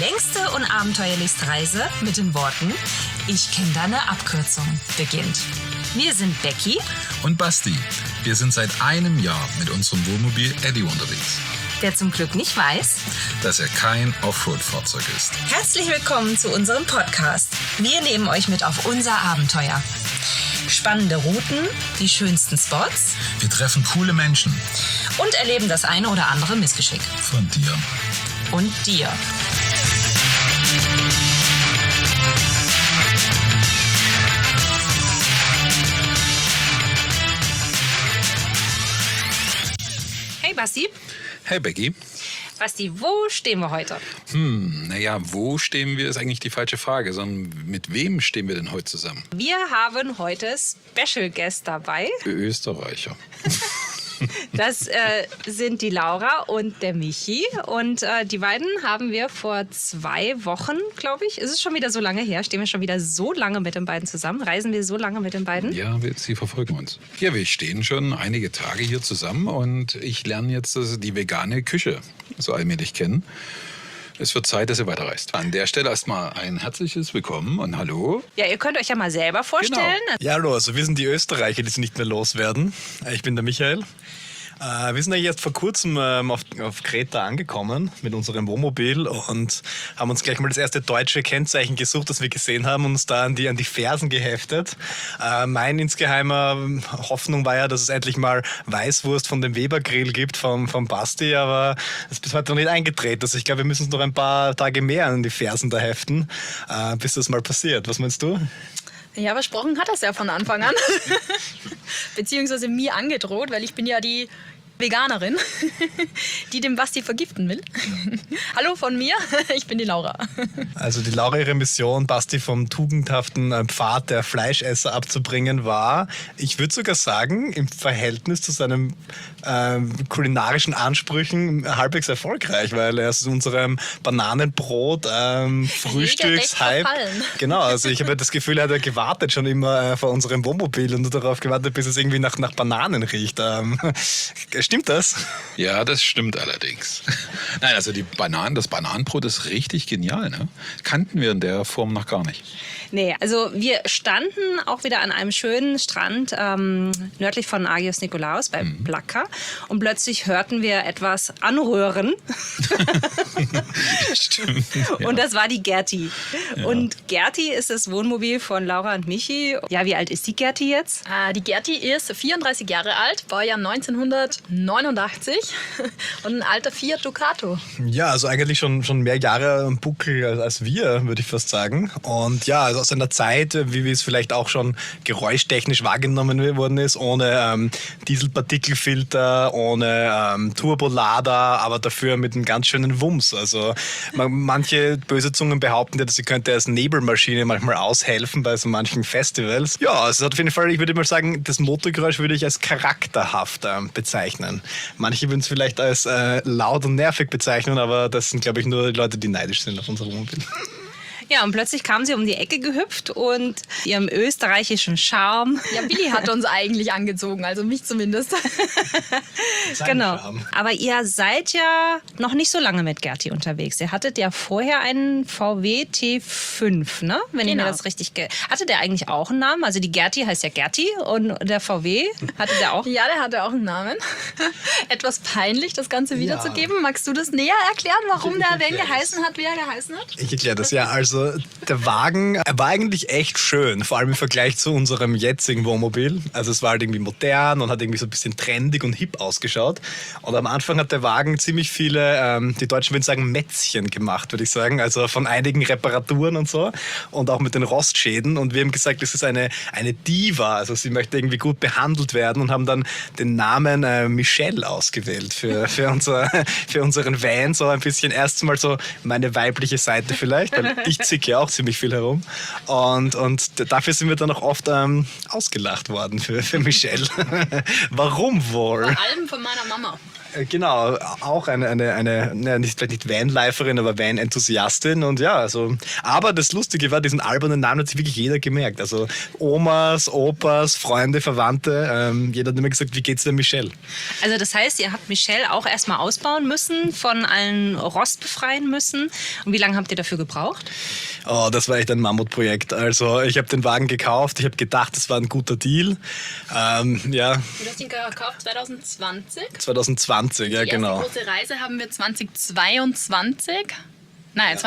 längste und abenteuerlichste Reise mit den Worten Ich kenne deine Abkürzung beginnt. Wir sind Becky und Basti. Wir sind seit einem Jahr mit unserem Wohnmobil Eddie unterwegs, der zum Glück nicht weiß, dass er kein Offroad-Fahrzeug ist. Herzlich willkommen zu unserem Podcast. Wir nehmen euch mit auf unser Abenteuer. Spannende Routen, die schönsten Spots. Wir treffen coole Menschen. Und erleben das eine oder andere Missgeschick. Von dir. Und dir. Hey Basti. Hey Becky. Basti, wo stehen wir heute? Wo stehen wir, ist eigentlich die falsche Frage, sondern mit wem stehen wir denn heute zusammen? Wir haben heute Special Guest dabei. Österreicher. Das sind die Laura und der Michi. Und die beiden haben wir vor 2 Wochen, glaube ich, ist es schon wieder so lange her, stehen wir schon wieder so lange mit den beiden zusammen, reisen wir so lange mit den beiden? Ja, sie verfolgen uns. Ja, wir stehen schon einige Tage hier zusammen und ich lerne jetzt die vegane Küche so allmählich kennen. Es wird Zeit, dass ihr weiterreist. An der Stelle erstmal ein herzliches Willkommen und hallo. Ja, ihr könnt euch ja mal selber vorstellen. Genau. Ja, hallo, also wir sind die Österreicher, die sie nicht mehr loswerden. Ich bin der Michael. Wir sind eigentlich erst vor kurzem auf Kreta angekommen mit unserem Wohnmobil und haben uns gleich mal das erste deutsche Kennzeichen gesucht, das wir gesehen haben und uns da an die Fersen geheftet. Mein insgeheimer Hoffnung war ja, dass es endlich mal Weißwurst von dem Weber-Grill gibt vom Basti, aber das ist bis heute noch nicht eingetreten. Also ich glaube, wir müssen uns noch ein paar Tage mehr an die Fersen da heften, bis das mal passiert. Was meinst du? Ja, versprochen hat er es ja von Anfang an. Beziehungsweise mir angedroht, weil ich bin ja die Veganerin, die den Basti vergiften will. Hallo von mir, ich bin die Laura. Also die Laura, ihre Mission, Basti vom tugendhaften Pfad der Fleischesser abzubringen, war, ich würde sogar sagen, im Verhältnis zu seinen kulinarischen Ansprüchen halbwegs erfolgreich, weil er ist unserem Bananenbrot Frühstückshype. Genau, also ich habe das Gefühl, er hat gewartet schon immer vor unserem Wohnmobil und nur darauf gewartet, bis es irgendwie nach Bananen riecht. Stimmt das? Ja, das stimmt allerdings. Nein, also das Bananenbrot ist richtig genial, ne? Kannten wir in der Form noch gar nicht. Nee, also wir standen auch wieder an einem schönen Strand nördlich von Agios Nikolaos bei Plaka und plötzlich hörten wir etwas anrühren. Stimmt. Ja. Und das war die Gerti. Ja. Und Gerti ist das Wohnmobil von Laura und Michi. Ja, wie alt ist die Gerti jetzt? Die Gerti ist 34 Jahre alt, Baujahr 1989 und ein alter Fiat Ducato. Ja, also eigentlich schon mehr Jahre am Buckel als wir, würde ich fast sagen. Und ja, also aus einer Zeit, wie es vielleicht auch schon geräuschtechnisch wahrgenommen worden ist, ohne Dieselpartikelfilter, ohne Turbolader, aber dafür mit einem ganz schönen Wumms. Also manche böse Zungen behaupten ja, dass sie könnte als Nebelmaschine manchmal aushelfen bei so manchen Festivals. Ja, also auf jeden Fall, ich würde mal sagen, das Motorgeräusch würde ich als charakterhaft bezeichnen. Manche würden es vielleicht als laut und nervig bezeichnen, aber das sind, glaube ich, nur die Leute, die neidisch sind auf unser Wohnmobil. Ja, und plötzlich kam sie um die Ecke gehüpft und ihrem österreichischen Charme. Ja, Billy hat uns eigentlich angezogen, also mich zumindest. Genau. Aber ihr seid ja noch nicht so lange mit Gerti unterwegs. Ihr hattet ja vorher einen VW T5, ne? Wenn ich mir das richtig... Hatte der eigentlich auch einen Namen? Also die Gerti heißt ja Gerti und der VW, hatte der auch? Ja, der hatte auch einen Namen. Etwas peinlich, das Ganze wiederzugeben. Magst du das näher erklären, warum der wen geheißen hat, wie er geheißen hat? Ich erkläre das, ja. Also der Wagen war eigentlich echt schön, vor allem im Vergleich zu unserem jetzigen Wohnmobil. Also es war halt irgendwie modern und hat irgendwie so ein bisschen trendig und hip ausgeschaut. Und am Anfang hat der Wagen ziemlich viele, die Deutschen würden sagen, Mätzchen gemacht, würde ich sagen. Also von einigen Reparaturen und so und auch mit den Rostschäden. Und wir haben gesagt, das ist eine Diva, also sie möchte irgendwie gut behandelt werden und haben dann den Namen Michelle ausgewählt für unseren Van. So ein bisschen erstmal so meine weibliche Seite vielleicht, weil ich zicke ja auch ziemlich viel herum. Und dafür sind wir dann auch oft ausgelacht worden für Michelle. Warum wohl? Vor allem von meiner Mama. Genau, auch vielleicht nicht Vanliferin, aber Van-Enthusiastin. Und ja, also, aber das Lustige war, diesen albernen Namen hat sich wirklich jeder gemerkt. Also Omas, Opas, Freunde, Verwandte, jeder hat immer gesagt, wie geht's denn Michelle? Also das heißt, ihr habt Michelle auch erstmal ausbauen müssen, von allen Rost befreien müssen. Und wie lange habt ihr dafür gebraucht? Oh, das war echt ein Mammutprojekt. Also ich habe den Wagen gekauft, ich habe gedacht, das war ein guter Deal. Ja. Du hast ihn gekauft 2020? 2020, ja genau. Die erste große Reise haben wir 2022. Nein,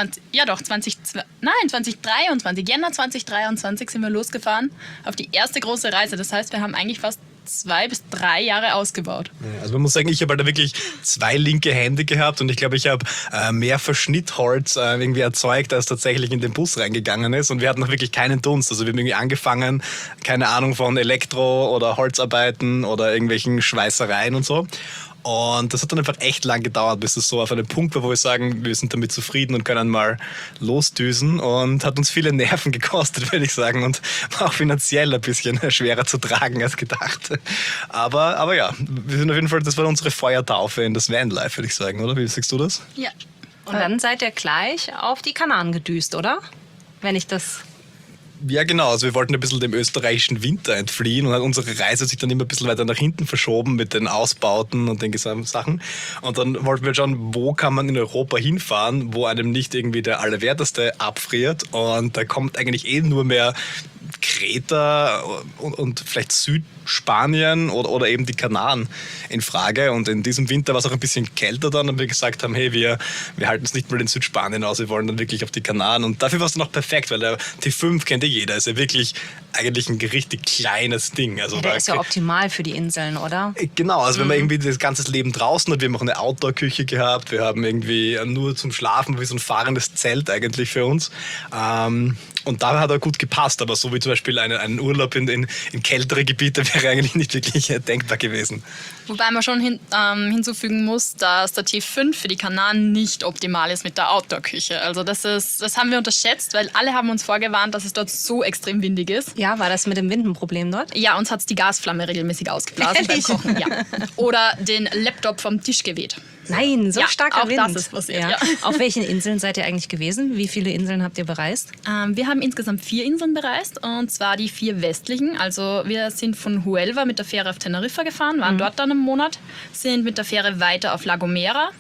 2023. Jänner 2023 sind wir losgefahren auf die erste große Reise. Das heißt, wir haben eigentlich fast 2 bis 3 Jahre ausgebaut. Also man muss sagen, ich habe halt da wirklich 2 linke Hände gehabt und ich glaube, ich habe mehr Verschnittholz irgendwie erzeugt, als tatsächlich in den Bus reingegangen ist, und wir hatten noch wirklich keinen Dunst. Also wir haben irgendwie angefangen, keine Ahnung von Elektro- oder Holzarbeiten oder irgendwelchen Schweißereien und so. Und das hat dann einfach echt lang gedauert, bis es so auf einen Punkt war, wo wir sagen, wir sind damit zufrieden und können mal losdüsen, und hat uns viele Nerven gekostet, würde ich sagen, und war auch finanziell ein bisschen schwerer zu tragen als gedacht. Aber ja, wir sind auf jeden Fall, das war unsere Feuertaufe in das Vanlife, würde ich sagen, oder? Wie sagst du das? Ja. Und dann seid ihr gleich auf die Kanaren gedüst, oder? Wenn ich das... Ja, genau. Also wir wollten ein bisschen dem österreichischen Winter entfliehen, und unsere Reise hat sich dann immer ein bisschen weiter nach hinten verschoben mit den Ausbauten und den gesamten Sachen. Und dann wollten wir schauen, wo kann man in Europa hinfahren, wo einem nicht irgendwie der Allerwerteste abfriert. Und da kommt eigentlich nur mehr Kreta und vielleicht Südspanien oder eben die Kanaren in Frage. Und in diesem Winter war es auch ein bisschen kälter dann, und wir gesagt haben, hey, wir halten es nicht mal in Südspanien aus, wir wollen dann wirklich auf die Kanaren. Und dafür war es dann auch perfekt, weil der T5 kennt ja jeder, ist ja wirklich eigentlich ein richtig kleines Ding. Also ja, der ist ja optimal für die Inseln, oder? Genau, also wenn man irgendwie das ganze Leben draußen hat, wir haben auch eine Outdoor-Küche gehabt, wir haben irgendwie nur zum Schlafen wie so ein fahrendes Zelt eigentlich für uns. Und da hat er gut gepasst, aber so wie zum Beispiel einen Urlaub in kältere Gebiete wäre eigentlich nicht wirklich denkbar gewesen. Wobei man schon hinzufügen muss, dass der T5 für die Kanaren nicht optimal ist mit der Outdoor-Küche. Also das haben wir unterschätzt, weil alle haben uns vorgewarnt, dass es dort so extrem windig ist. Ja, war das mit dem Wind ein Problem dort? Ja, uns hat die Gasflamme regelmäßig ausgeblasen beim Kochen. Ja. Oder den Laptop vom Tisch geweht. Nein, so Ja, starker auch Wind. das ist passiert, ja. Auf welchen Inseln seid ihr eigentlich gewesen? Wie viele Inseln habt ihr bereist? Wir haben insgesamt 4 Inseln bereist, und zwar die 4 westlichen. Also wir sind von Huelva mit der Fähre auf Teneriffa gefahren, waren dort dann einen Monat, sind mit der Fähre weiter auf La Gomera,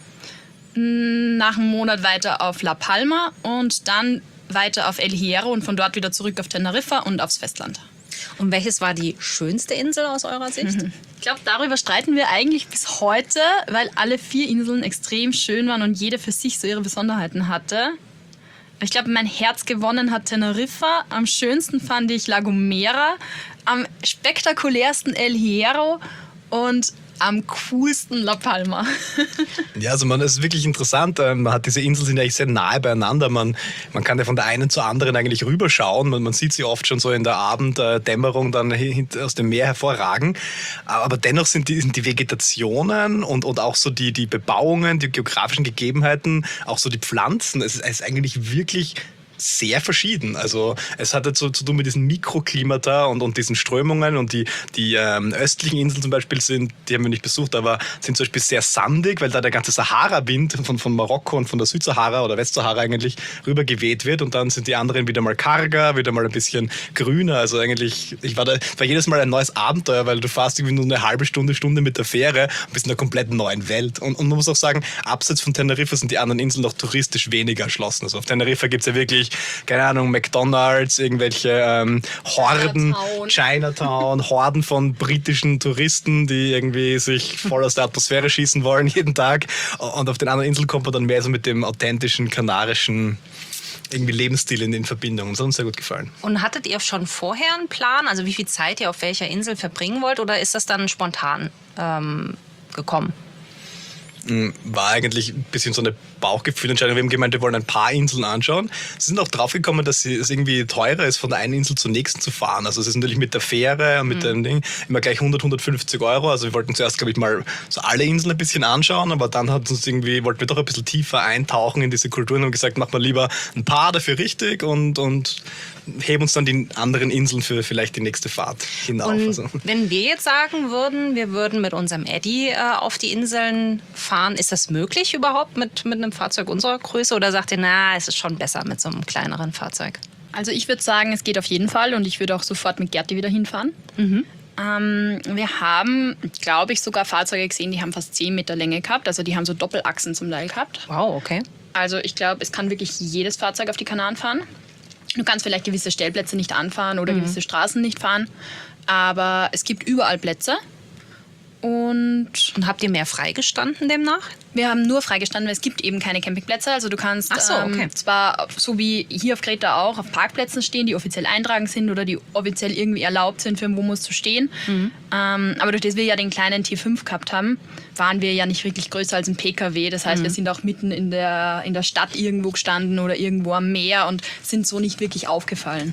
nach einem Monat weiter auf La Palma und dann weiter auf El Hierro und von dort wieder zurück auf Teneriffa und aufs Festland. Und welches war die schönste Insel aus eurer Sicht? Ich glaube, darüber streiten wir eigentlich bis heute, weil alle 4 Inseln extrem schön waren und jede für sich so ihre Besonderheiten hatte. Ich glaube, mein Herz gewonnen hat Teneriffa. Am schönsten fand ich La Gomera, am spektakulärsten El Hierro und am coolsten La Palma. Ja, also das ist wirklich interessant. Man hat diese Inseln sind eigentlich sehr nahe beieinander. Man kann ja von der einen zur anderen eigentlich rüberschauen. Man sieht sie oft schon so in der Abenddämmerung dann aus dem Meer hervorragen. Aber dennoch sind die Vegetationen und auch so die Bebauungen, die geografischen Gegebenheiten, auch so die Pflanzen, es ist eigentlich wirklich sehr verschieden. Also es hat jetzt so zu tun mit diesen Mikroklimata und diesen Strömungen, und die östlichen Inseln zum Beispiel die haben wir nicht besucht, aber sind zum Beispiel sehr sandig, weil da der ganze Sahara-Wind von Marokko und von der Südsahara oder Westsahara eigentlich rüber geweht wird, und dann sind die anderen wieder mal karger, wieder mal ein bisschen grüner. Also eigentlich, war jedes Mal ein neues Abenteuer, weil du fährst irgendwie nur eine halbe Stunde mit der Fähre und bist in einer komplett neuen Welt. Und man muss auch sagen, abseits von Teneriffa sind die anderen Inseln noch touristisch weniger erschlossen. Also auf Teneriffa gibt es ja wirklich, keine Ahnung, McDonalds, irgendwelche Horden, Chinatown, Horden von britischen Touristen, die irgendwie sich voll aus der Atmosphäre schießen wollen jeden Tag. Und auf den anderen Inseln kommt man dann mehr so mit dem authentischen, kanarischen irgendwie Lebensstil in Verbindung. Und das hat uns sehr gut gefallen. Und hattet ihr schon vorher einen Plan, also wie viel Zeit ihr auf welcher Insel verbringen wollt, oder ist das dann spontan gekommen? war eigentlich ein bisschen so eine Bauchgefühlentscheidung. Wir haben gemeint, wir wollen ein paar Inseln anschauen. Sie sind auch draufgekommen, dass es irgendwie teurer ist, von der einen Insel zur nächsten zu fahren. Also es ist natürlich mit der Fähre und mit dem Ding immer gleich 100, 150 Euro. Also wir wollten zuerst, glaube ich, mal so alle Inseln ein bisschen anschauen, aber dann wollten wir doch ein bisschen tiefer eintauchen in diese Kulturen und haben gesagt, machen wir lieber ein paar dafür richtig und heben uns dann die anderen Inseln für vielleicht die nächste Fahrt hinauf. Und also. wenn wir jetzt sagen würden, wir würden mit unserem Eddy auf die Inseln fahren, ist das möglich überhaupt mit einem Fahrzeug unserer Größe? Oder sagt ihr, na, es ist schon besser mit so einem kleineren Fahrzeug? Also ich würde sagen, es geht auf jeden Fall und ich würde auch sofort mit Gerti wieder hinfahren. Wir haben, glaube ich, sogar Fahrzeuge gesehen, die haben fast 10 Meter Länge gehabt. Also die haben so Doppelachsen zum Teil gehabt. Wow, okay. Also ich glaube, es kann wirklich jedes Fahrzeug auf die Kanaren fahren. Du kannst vielleicht gewisse Stellplätze nicht anfahren oder gewisse Straßen nicht fahren, aber es gibt überall Plätze. Und habt ihr mehr freigestanden demnach? wir haben nur freigestanden, weil es gibt eben keine Campingplätze. Also du kannst Ach so, okay. zwar so wie hier auf Kreta auch auf Parkplätzen stehen, die offiziell eintragen sind oder die offiziell irgendwie erlaubt sind, für einen Wohnmobil zu stehen. Aber durch das wir ja den kleinen T5 gehabt haben, waren wir ja nicht wirklich größer als ein PKW. Das heißt, wir sind auch mitten in der Stadt irgendwo gestanden oder irgendwo am Meer und sind so nicht wirklich aufgefallen.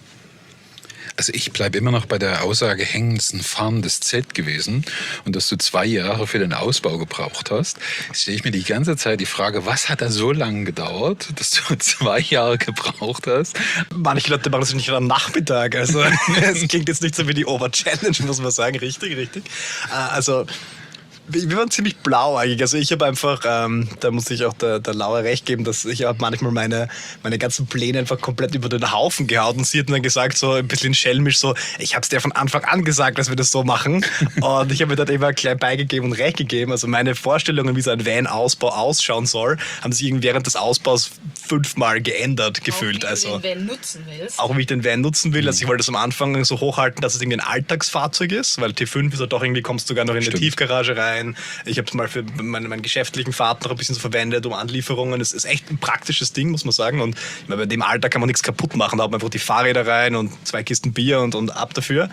Also ich bleibe immer noch bei der Aussage hängen, es ist ein fahrendes Zelt gewesen und dass du 2 Jahre für den Ausbau gebraucht hast. Stelle ich mir die ganze Zeit die Frage, was hat da so lange gedauert, dass du 2 Jahre gebraucht hast? Manche Leute machen das nicht am Nachmittag. Also es klingt jetzt nicht so wie die Ober-Challenge, muss man sagen. Richtig. Also wir waren ziemlich blau eigentlich. Also ich habe einfach, da muss ich auch der Laura recht geben, dass ich habe manchmal meine ganzen Pläne einfach komplett über den Haufen gehauen. Und sie hat dann gesagt, so ein bisschen schelmisch, so, ich habe es dir von Anfang an gesagt, dass wir das so machen. Und ich habe mir dann immer gleich beigegeben und recht gegeben. Also meine Vorstellungen, wie so ein Van-Ausbau ausschauen soll, haben sich während des Ausbaus 5-mal geändert gefühlt. Auch wie du den Van nutzen willst. Auch wie ich den Van nutzen will. Also ich wollte das am Anfang so hochhalten, dass es irgendwie ein Alltagsfahrzeug ist, weil T5 ist ja doch irgendwie, kommst du sogar noch in eine Tiefgarage rein. Ich habe es mal für meinen geschäftlichen Fahrt noch ein bisschen so verwendet, um Anlieferungen. Es ist echt ein praktisches Ding, muss man sagen. Und ich meine, bei dem Alter kann man nichts kaputt machen. Da hat man einfach die Fahrräder rein und 2 Kisten Bier und ab dafür.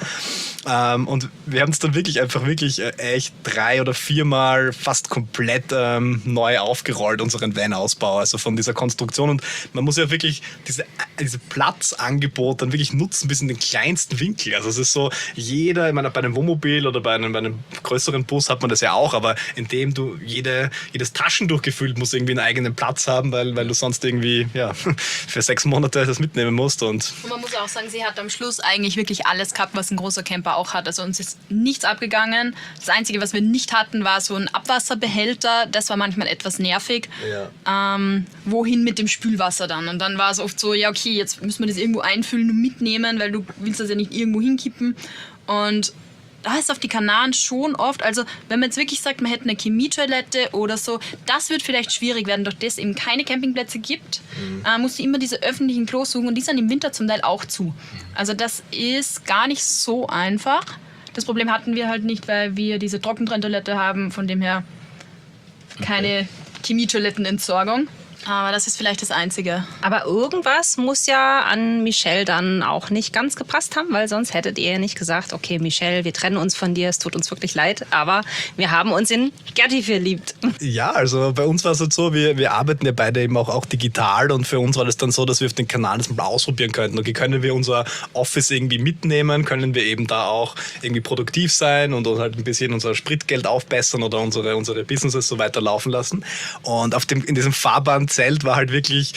Und wir haben es dann wirklich echt 3 oder 4 Mal fast komplett neu aufgerollt, unseren Van-Ausbau. Also von dieser Konstruktion. Und man muss ja wirklich diese Platzangebot dann wirklich nutzen bis in den kleinsten Winkel. Also es ist so, ich meine, bei einem Wohnmobil oder bei einem größeren Bus hat man das ja auch, aber indem du jedes Taschentuch gefühlt muss irgendwie einen eigenen Platz haben, weil du sonst irgendwie für 6 Monate das mitnehmen musst. Und man muss auch sagen, sie hat am Schluss eigentlich wirklich alles gehabt, was ein großer Camper auch hat. Also uns ist nichts abgegangen. Das Einzige, was wir nicht hatten, war so ein Abwasserbehälter. Das war manchmal etwas nervig. Ja. Wohin mit dem Spülwasser dann? Und dann war es oft so, ja okay, jetzt müssen wir das irgendwo einfüllen und mitnehmen, weil du willst das ja nicht irgendwo hinkippen. Und da ist auf die Kanaren schon oft, also wenn man jetzt wirklich sagt, man hätte eine Chemietoilette oder so, das wird vielleicht schwierig werden, durch das es eben keine Campingplätze gibt, musst du immer diese öffentlichen Klos suchen und die sind im Winter zum Teil auch zu. Also das ist gar nicht so einfach. Das Problem hatten wir halt nicht, weil wir diese Trockentrenntoilette haben, von dem her keine Chemietoilettenentsorgung. Aber das ist vielleicht das Einzige. Aber irgendwas muss ja an Michelle dann auch nicht ganz gepasst haben, weil sonst hättet ihr ja nicht gesagt, okay Michelle, wir trennen uns von dir, es tut uns wirklich leid, aber wir haben uns in Gerti verliebt. Ja, also bei uns war es halt so, wir arbeiten ja beide eben auch digital und für uns war das dann so, dass wir auf den Kanal das mal ausprobieren könnten. Okay, können wir unser Office irgendwie mitnehmen, können wir eben da auch irgendwie produktiv sein und halt ein bisschen unser Spritgeld aufbessern oder unsere Businesses so weiter laufen lassen. Und in diesem Fahrbahn Zelt war halt wirklich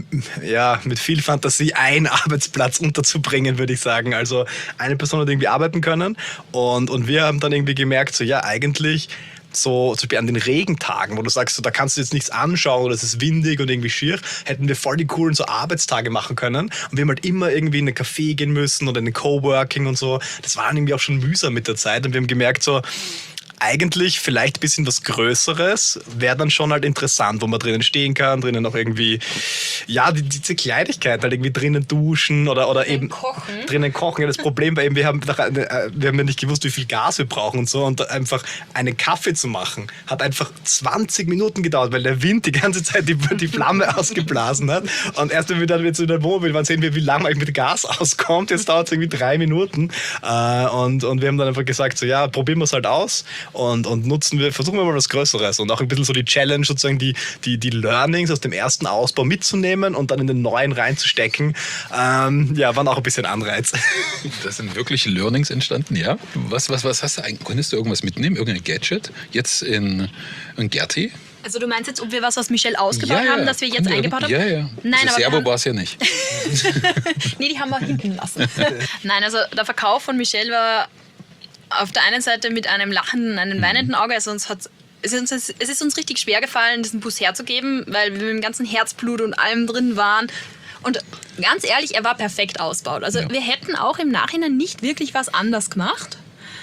mit viel Fantasie ein Arbeitsplatz unterzubringen, würde ich sagen. Also eine Person hat irgendwie arbeiten können und wir haben dann irgendwie gemerkt, so ja, eigentlich so zum Beispiel an den Regentagen, wo du sagst, so, da kannst du jetzt nichts anschauen oder es ist windig und irgendwie schier, hätten wir voll die coolen so Arbeitstage machen können. Und wir haben halt immer irgendwie in einen Café gehen müssen oder in ein Coworking und so. Das war dann irgendwie auch schon mühsam mit der Zeit und wir haben gemerkt, so eigentlich vielleicht ein bisschen was Größeres wäre dann schon halt interessant, wo man drinnen stehen kann, drinnen auch irgendwie, diese Kleinigkeit, halt irgendwie drinnen duschen oder eben drinnen kochen. Ja, das Problem war eben, wir haben ja nicht gewusst, wie viel Gas wir brauchen und so und einfach einen Kaffee zu machen, hat einfach 20 Minuten gedauert, weil der Wind die ganze Zeit die Flamme ausgeblasen hat und erst wenn wir dann wieder in der Wohnmobil waren, sehen wir, wie lange eigentlich mit Gas auskommt. Jetzt dauert es irgendwie 3 Minuten und wir haben dann einfach gesagt, so ja, probieren wir es halt aus. und versuchen wir mal was Größeres und auch ein bisschen so die Challenge, sozusagen die Learnings aus dem ersten Ausbau mitzunehmen und dann in den neuen reinzustecken, waren auch ein bisschen Anreiz. Das sind wirklich Learnings entstanden, ja? Was hast du eigentlich? Konntest du irgendwas mitnehmen? Irgendein Gadget? Jetzt in Gerti? Also du meinst jetzt, ob wir was aus Michelle ausgebaut haben, das wir jetzt eingebaut haben? Ja. Nein, also Servo war es ja nicht. Nee, die haben wir hinten lassen. Nein, also der Verkauf von Michelle war auf der einen Seite mit einem lachenden, einem weinenden Auge. Also es ist uns richtig schwer gefallen, diesen Bus herzugeben, weil wir mit dem ganzen Herzblut und allem drin waren. Und ganz ehrlich, er war perfekt ausgebaut. Also wir hätten auch im Nachhinein nicht wirklich was anders gemacht.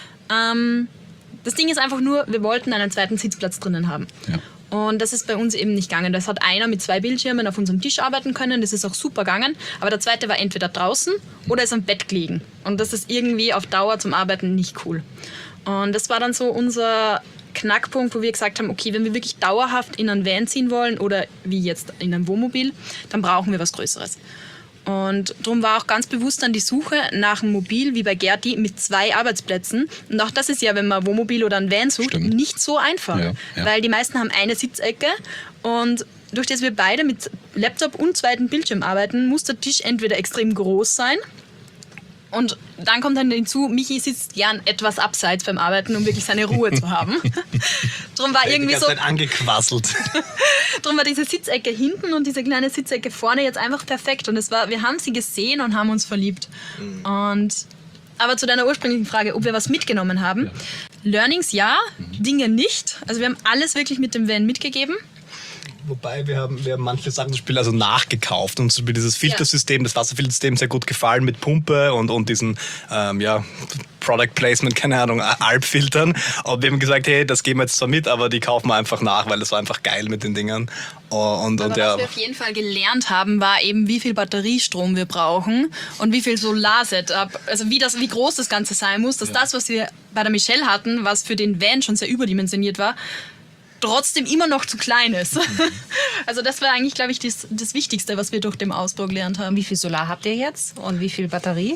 Das Ding ist einfach nur, wir wollten einen zweiten Sitzplatz drinnen haben. Ja. Und das ist bei uns eben nicht gegangen. Das hat einer mit 2 Bildschirmen auf unserem Tisch arbeiten können. Das ist auch super gegangen. Aber der zweite war entweder draußen oder ist am Bett gelegen. Und das ist irgendwie auf Dauer zum Arbeiten nicht cool. Und das war dann so unser Knackpunkt, wo wir gesagt haben, okay, wenn wir wirklich dauerhaft in einen Van ziehen wollen oder wie jetzt in einem Wohnmobil, dann brauchen wir was Größeres. Und darum war auch ganz bewusst dann die Suche nach einem Mobil, wie bei Gerti, mit 2 Arbeitsplätzen. Und auch das ist ja, wenn man Wohnmobil oder ein Van sucht, nicht so einfach. Ja. Weil die meisten haben eine Sitzecke und durch das wir beide mit Laptop und zweiten Bildschirm arbeiten, muss der Tisch entweder extrem groß sein. Und dann kommt dann hinzu, Michi sitzt gern etwas abseits beim Arbeiten, um wirklich seine Ruhe zu haben. Drum war irgendwie so angequasselt. Drum war diese Sitzecke hinten und diese kleine Sitzecke vorne jetzt einfach perfekt. Und wir haben sie gesehen und haben uns verliebt. Aber zu deiner ursprünglichen Frage, ob wir was mitgenommen haben. Ja. Learnings ja, Dinge nicht. Also wir haben alles wirklich mit dem Van mitgegeben. Wobei wir haben manche Sachen zum Beispiel also nachgekauft und zum Beispiel dieses Filtersystem, das Wasserfiltersystem sehr gut gefallen mit Pumpe und diesen Product Placement, keine Ahnung, Alpfiltern. Und wir haben gesagt, hey, das geben wir jetzt zwar mit, aber die kaufen wir einfach nach, weil das war einfach geil mit den Dingern. Was wir auf jeden Fall gelernt haben, war eben, wie viel Batteriestrom wir brauchen und wie viel Solar-Setup, also wie groß das Ganze sein muss, dass das, was wir bei der Michelle hatten, was für den Van schon sehr überdimensioniert war, trotzdem immer noch zu klein ist. Also das war eigentlich, glaube ich, das Wichtigste, was wir durch den Ausbau gelernt haben. Wie viel Solar habt ihr jetzt und wie viel Batterie?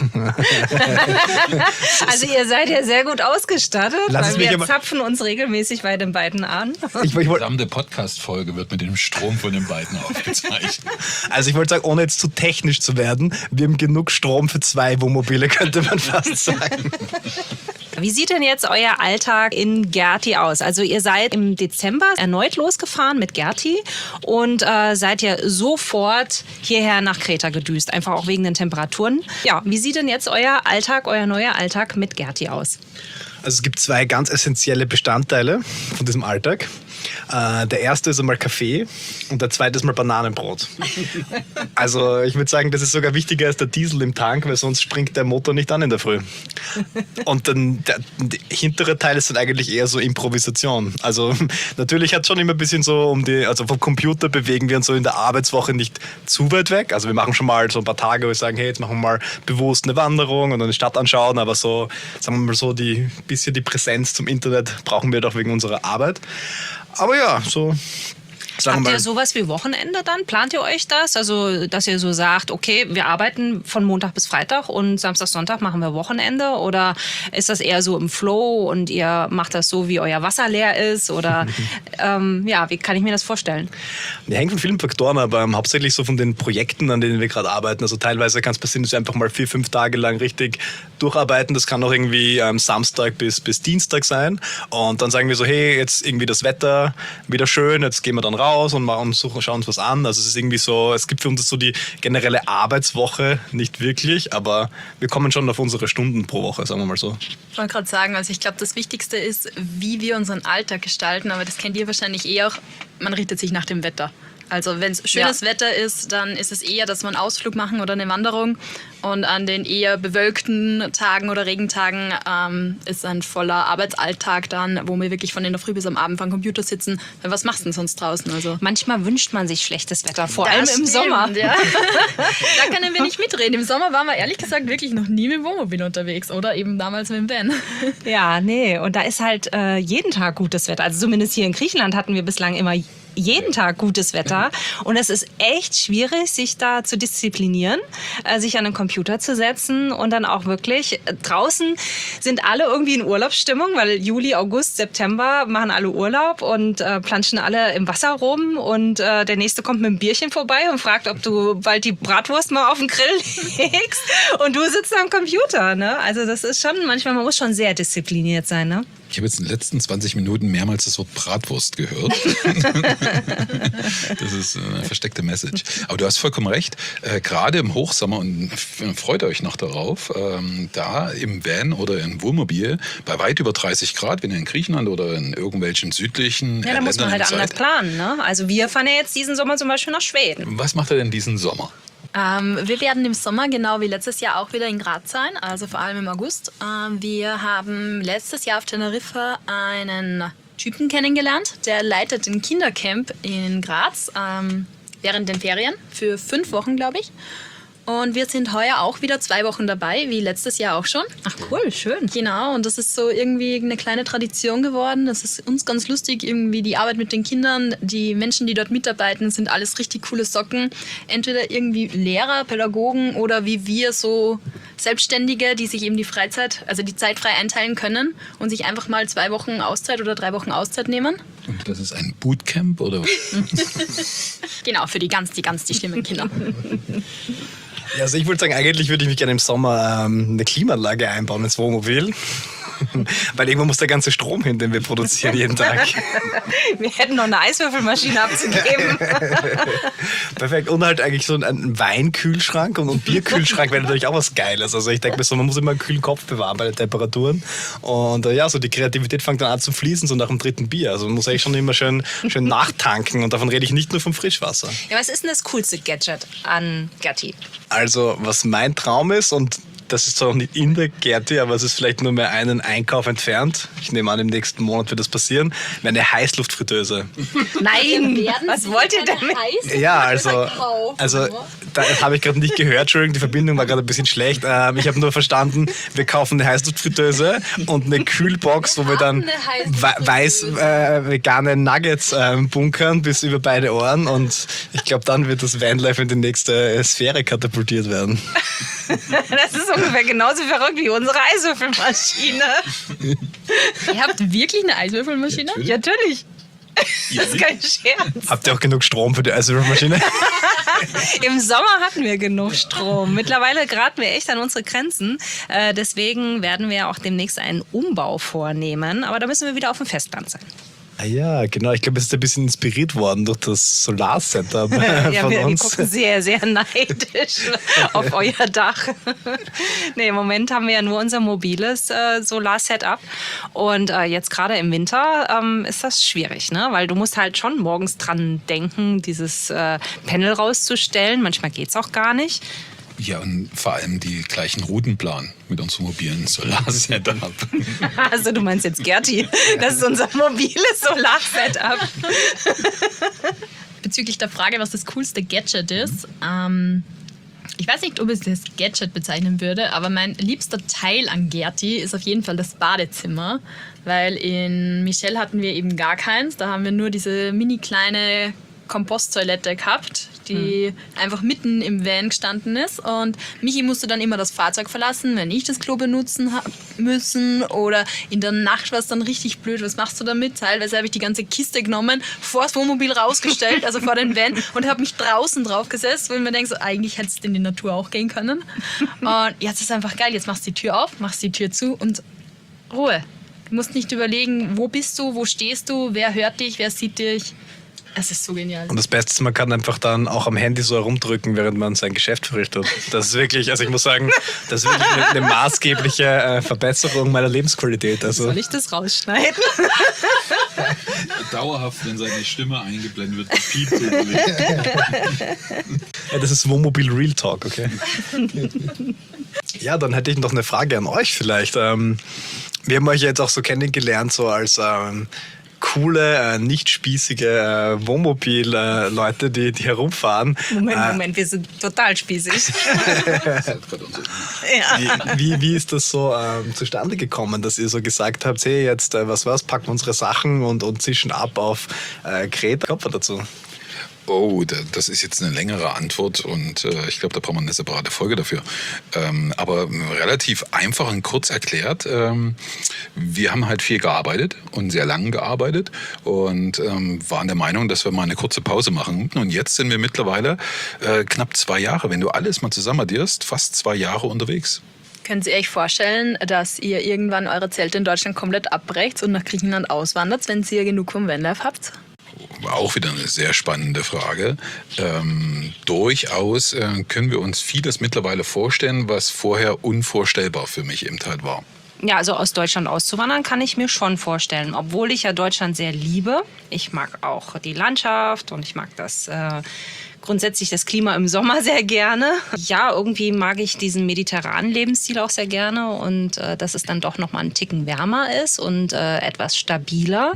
Also ihr seid ja sehr gut ausgestattet, weil wir zapfen uns regelmäßig bei den beiden an. Die gesamte Podcast-Folge wird mit dem Strom von den beiden aufgezeichnet. Also ich wollte sagen, ohne jetzt zu technisch zu werden, wir haben genug Strom für 2 Wohnmobile, könnte man fast sagen. Wie sieht denn jetzt euer Alltag in Gerti aus? Also ihr seid im Dezember erneut losgefahren mit Gerti und seid ja sofort hierher nach Kreta gedüst, einfach auch wegen den Temperaturen. Ja, wie sieht denn jetzt euer neuer Alltag mit Gerti aus? Also es gibt 2 ganz essentielle Bestandteile von diesem Alltag. Der erste ist einmal Kaffee und der zweite ist mal Bananenbrot. Also ich würde sagen, das ist sogar wichtiger als der Diesel im Tank, weil sonst springt der Motor nicht an in der Früh. Und dann der hintere Teil ist dann eigentlich eher so Improvisation. Also natürlich hat es schon immer ein bisschen so also vom Computer bewegen wir uns so in der Arbeitswoche nicht zu weit weg. Also wir machen schon mal so ein paar Tage, wo wir sagen, hey, jetzt machen wir mal bewusst eine Wanderung und eine Stadt anschauen, aber so, sagen wir mal so, die Präsenz zum Internet brauchen wir doch wegen unserer Arbeit. Aber ja, so. Habt ihr sowas wie Wochenende dann? Plant ihr euch das? Also, dass ihr so sagt, okay, wir arbeiten von Montag bis Freitag und Samstag, Sonntag machen wir Wochenende? Oder ist das eher so im Flow und ihr macht das so, wie euer Wasser leer ist? Oder wie kann ich mir das vorstellen? Ja, hängt von vielen Faktoren, aber hauptsächlich so von den Projekten, an denen wir gerade arbeiten. Also teilweise kann es passieren, dass wir einfach mal 4-5 Tage lang richtig durcharbeiten. Das kann auch irgendwie Samstag bis Dienstag sein. Und dann sagen wir so, hey, jetzt irgendwie das Wetter wieder schön, jetzt gehen wir dann raus und schauen uns was an. Also es ist irgendwie so, es gibt für uns so die generelle Arbeitswoche nicht wirklich, aber wir kommen schon auf unsere Stunden pro Woche, sagen wir mal so. Ich wollte gerade sagen, also ich glaube, das Wichtigste ist, wie wir unseren Alltag gestalten, aber das kennt ihr wahrscheinlich auch, man richtet sich nach dem Wetter. Also wenn es schönes Wetter ist, dann ist es eher, dass wir einen Ausflug machen oder eine Wanderung. Und an den eher bewölkten Tagen oder Regentagen ist ein voller Arbeitsalltag dann, wo wir wirklich von in der Früh bis am Abend am Computer sitzen. Weil was machst du denn sonst draußen? Also manchmal wünscht man sich schlechtes Wetter, vor allem im Sommer. Ja. Da können wir nicht mitreden. Im Sommer waren wir ehrlich gesagt wirklich noch nie mit dem Wohnmobil unterwegs oder eben damals mit dem Van. Ja, nee. Und da ist halt jeden Tag gutes Wetter. Also zumindest hier in Griechenland hatten wir bislang immer jeden Tag gutes Wetter. Und es ist echt schwierig, sich da zu disziplinieren, sich an den Computer zu setzen und dann auch wirklich, draußen sind alle irgendwie in Urlaubsstimmung, weil Juli, August, September machen alle Urlaub und planschen alle im Wasser rum und der Nächste kommt mit einem Bierchen vorbei und fragt, ob du bald die Bratwurst mal auf den Grill legst und du sitzt am Computer. Ne? Also das ist schon, manchmal, man muss schon sehr diszipliniert sein. Ne? Ich habe jetzt in den letzten 20 Minuten mehrmals das Wort Bratwurst gehört. Das ist eine versteckte Message. Aber du hast vollkommen recht. Gerade im Hochsommer, und freut euch noch darauf, da im Van oder im Wohnmobil bei weit über 30 Grad, wenn ihr in Griechenland oder in irgendwelchen südlichen Ja, da muss man halt Ländern anders seid. planen. Ne? Also wir fahren ja jetzt diesen Sommer zum Beispiel nach Schweden. Was macht er denn diesen Sommer? Wir werden im Sommer, genau wie letztes Jahr, auch wieder in Graz sein, also vor allem im August. Wir haben letztes Jahr auf Teneriffa einen Typen kennengelernt, der leitet ein Kindercamp in Graz während den Ferien für 5 Wochen, glaube ich. Und wir sind heuer auch wieder 2 Wochen dabei, wie letztes Jahr auch schon. Ach cool, schön. Genau, und das ist so irgendwie eine kleine Tradition geworden. Das ist uns ganz lustig, irgendwie die Arbeit mit den Kindern. Die Menschen, die dort mitarbeiten, sind alles richtig coole Socken. Entweder irgendwie Lehrer, Pädagogen oder wie wir so Selbstständige, die sich eben die Freizeit, also die Zeit frei einteilen können und sich einfach mal 2 Wochen Auszeit oder 3 Wochen Auszeit nehmen. Und das ist ein Bootcamp oder? Genau, für die schlimmen Kinder. Ja, also ich würde sagen, eigentlich würde ich mich gerne im Sommer eine Klimaanlage einbauen ins Wohnmobil. Weil irgendwo muss der ganze Strom hin, den wir produzieren jeden Tag. Wir hätten noch eine Eiswürfelmaschine abzugeben. Perfekt. Und halt eigentlich so ein Weinkühlschrank und ein Bierkühlschrank wäre natürlich auch was Geiles. Also ich denke mir so, man muss immer einen kühlen Kopf bewahren bei den Temperaturen. Und ja, so die Kreativität fängt dann an zu fließen, so nach dem 3. Bier. Also man muss eigentlich schon immer schön nachtanken. Und davon rede ich nicht nur vom Frischwasser. Ja, was ist denn das coolste Gadget an Gerti? Also was mein Traum ist, und das ist zwar noch nicht in der Gerti, aber es ist vielleicht nur mehr einen Einkauf entfernt. Ich nehme an, im nächsten Monat wird das passieren. Wäre eine Heißluftfritteuse. Nein, was wollt ihr damit? Ja, also da habe ich gerade nicht gehört, Entschuldigung, die Verbindung war gerade ein bisschen schlecht. Ich habe nur verstanden, wir kaufen eine Heißluftfritteuse und eine Kühlbox, wo wir dann vegane Nuggets bunkern bis über beide Ohren, und ich glaube, dann wird das Vanlife in die nächste Sphäre katapultiert werden. Das ist ungefähr genauso verrückt wie unsere Eiswürfelmaschine. Ihr habt wirklich eine Eiswürfelmaschine? Ja, natürlich. Das ist kein Scherz. Habt ihr auch genug Strom für die Eiswürfelmaschine? Im Sommer hatten wir genug Strom. Mittlerweile geraten wir echt an unsere Grenzen. Deswegen werden wir auch demnächst einen Umbau vornehmen. Aber da müssen wir wieder auf dem Festland sein. Ah ja, genau. Ich glaube, es ist ein bisschen inspiriert worden durch das Solar-Setup Ja, von wir uns. gucken sehr, sehr neidisch auf euer Dach. Nee, im Moment haben wir ja nur unser mobiles Solar-Setup. Und jetzt gerade im Winter ist das schwierig, ne? Weil du musst halt schon morgens dran denken, dieses Panel rauszustellen. Manchmal geht es auch gar nicht. Ja, und vor allem die gleichen Routen planen mit unserem mobilen Solar-Setup. Also du meinst jetzt Gerti. Das ist unser mobiles Solar-Setup. Bezüglich der Frage, was das coolste Gadget ist, ich weiß nicht, ob ich das Gadget bezeichnen würde, aber mein liebster Teil an Gerti ist auf jeden Fall das Badezimmer, weil in Michel hatten wir eben gar keins. Da haben wir nur diese mini kleine Komposttoilette gehabt, die einfach mitten im Van gestanden ist, und Michi musste dann immer das Fahrzeug verlassen, wenn ich das Klo benutzen habe müssen, oder in der Nacht war es dann richtig blöd, was machst du damit? Teilweise habe ich die ganze Kiste genommen, vor das Wohnmobil rausgestellt, also vor den Van, und habe mich draußen drauf gesetzt, weil man denkt, so, eigentlich hätte es in die Natur auch gehen können. Und jetzt ist es einfach geil, jetzt machst du die Tür auf, machst die Tür zu und Ruhe. Du musst nicht überlegen, wo bist du, wo stehst du, wer hört dich, wer sieht dich. Es ist so genial. Und das Beste ist, man kann einfach dann auch am Handy so herumdrücken, während man sein Geschäft verrichtet. Das ist wirklich, also ich muss sagen, das ist wirklich eine maßgebliche Verbesserung meiner Lebensqualität. Also Soll ich das rausschneiden? Dauerhaft, wenn seine Stimme eingeblendet wird, piept so. ja, das ist Wohnmobil Real Talk, okay? Ja, dann hätte ich noch eine Frage an euch vielleicht. Wir haben euch jetzt auch so kennengelernt, so als coole, nicht spießige Wohnmobil-Leute, die herumfahren. Moment, wir sind total spießig. Wie ist das so zustande gekommen, dass ihr so gesagt habt, hey, jetzt, packen wir unsere Sachen und zischen ab auf Kreta? Kommt man dazu? Oh, das ist jetzt eine längere Antwort und ich glaube, da braucht man eine separate Folge dafür. Aber relativ einfach und kurz erklärt, wir haben halt viel gearbeitet und sehr lang gearbeitet und waren der Meinung, dass wir mal eine kurze Pause machen. Und jetzt sind wir mittlerweile knapp 2 Jahre, wenn du alles mal zusammen addierst, fast 2 Jahre unterwegs. Können Sie euch vorstellen, dass ihr irgendwann eure Zelte in Deutschland komplett abbrecht und nach Griechenland auswandert, wenn ihr genug vom Vanlife habt? Auch wieder eine sehr spannende Frage. Durchaus können wir uns vieles mittlerweile vorstellen, was vorher unvorstellbar für mich eben halt war. Ja, also aus Deutschland auszuwandern kann ich mir schon vorstellen, obwohl ich ja Deutschland sehr liebe. Ich mag auch die Landschaft und ich mag grundsätzlich das Klima im Sommer sehr gerne. Ja, irgendwie mag ich diesen mediterranen Lebensstil auch sehr gerne und dass es dann doch noch mal einen Ticken wärmer ist und etwas stabiler.